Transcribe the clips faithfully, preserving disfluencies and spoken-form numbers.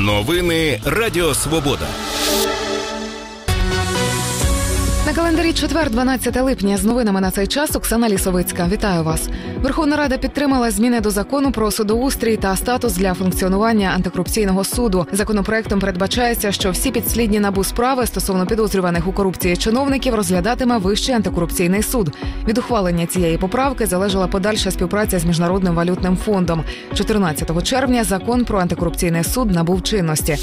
Новини Радіо Свобода. На календарі четвер, дванадцяте липня. З новинами на цей час Оксана Лісовицька. Вітаю вас. Верховна Рада підтримала зміни до Закону про судоустрій та статус для функціонування антикорупційного суду. Законопроектом передбачається, що всі підслідні НАБУ справи стосовно підозрюваних у корупції чиновників розглядатиме Вищий антикорупційний суд. Від ухвалення цієї поправки залежала подальша співпраця з Міжнародним валютним фондом. чотирнадцятого червня Закон про антикорупційний суд набув чинності.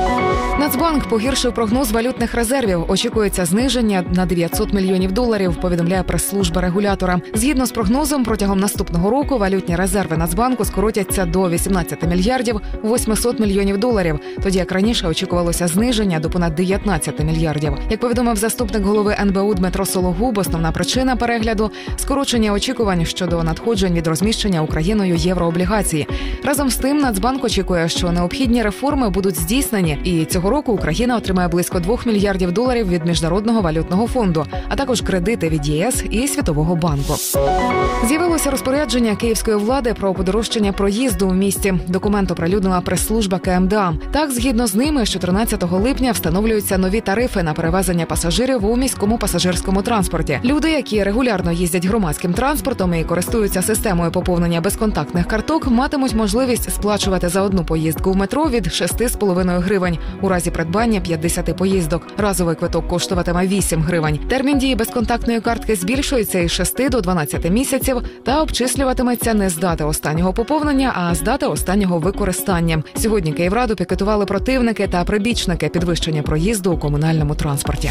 Нацбанк погіршив прогноз валютних резервів. Очікується зниження на дев'ятсот мільйонів доларів, повідомляє прес-служба регулятора. Згідно з прогнозом, протягом наступного року валютні резерви Нацбанку скоротяться до вісімнадцяти мільярдів восьмисот мільйонів доларів, тоді як раніше очікувалося зниження до понад дев'ятнадцяти мільярдів. Як повідомив заступник голови ен бе у Дмитро Сологуб, основна причина перегляду – скорочення очікувань щодо надходжень від розміщення Україною єврооблігацій. Разом з тим, Нацбанк очікує, що необхідні реформи будуть здійснені, і цього року Україна отримає близько двох мільярдів доларів від Міжнародного валютного фонду, а також кредити від є ес і Світового банку. З'явилося розпорядження київської влади про подорожчання проїзду у місті. Документ оприлюднила прес-служба ке ем де а. Так, згідно з ними, з чотирнадцятого липня встановлюються нові тарифи на перевезення пасажирів у міському пасажирському транспорті. Люди, які регулярно їздять громадським транспортом і користуються системою поповнення безконтактних карток, матимуть можливість сплачувати за одну поїздку в метро від шести з половиною гривень. У разі придбання п'ятдесят поїздок. Разовий квиток коштуватиме вісім гривень. Термін дії безконтактної картки збільшується із шести до дванадцяти місяців та обчислюватиметься не з дати останнього поповнення, а з дати останнього використання. Сьогодні Київраду пікетували противники та прибічники підвищення проїзду у комунальному транспорті.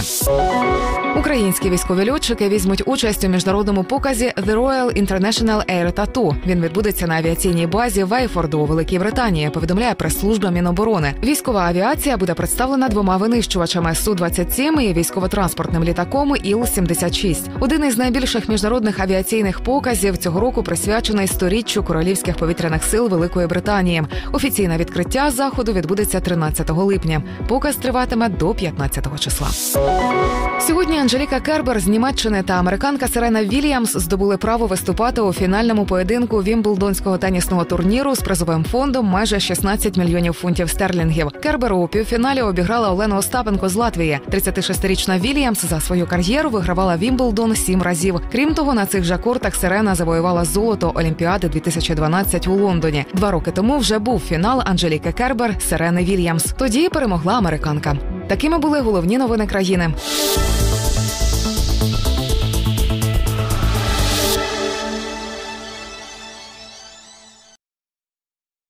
Українські військові льотчики візьмуть участь у міжнародному показі The Royal International Air Tattoo. Він відбудеться на авіаційній базі Вейфорду у Великій Британії, повідомляє прес-служба Міноборони. Військова авіація буде представлена двома винищувачами Су двадцять сім і військово-транспортним літаком Іл сімдесят шість. Один із найбільших міжнародних авіаційних показів цього року присвячений сторіччю Королівських повітряних сил Великої Британії. Офіційне відкриття заходу відбудеться тринадцятого липня. Показ триватиме до п'ятнадцятого числа. Сьогодні Анжеліка Кербер з Німеччини та американка Серена Вільямс здобули право виступати у фінальному поєдинку Вімблдонського тенісного турніру з призовим фондом майже шістнадцять мільйонів фунтів стерлінгів. Кербер у півфіналі обіграла Олену Остапенко з Латвії. тридцятишестирічна Вільямс за свою кар'єру вигравала Вімблдон сім разів. Крім того, на цих же кортах Серена завоювала золото Олімпіади дві тисячі дванадцять у Лондоні. Два роки тому вже був фінал Анжеліки Кербер – Серени Вільямс. Тоді перемогла американка. Такими були головні новини країни.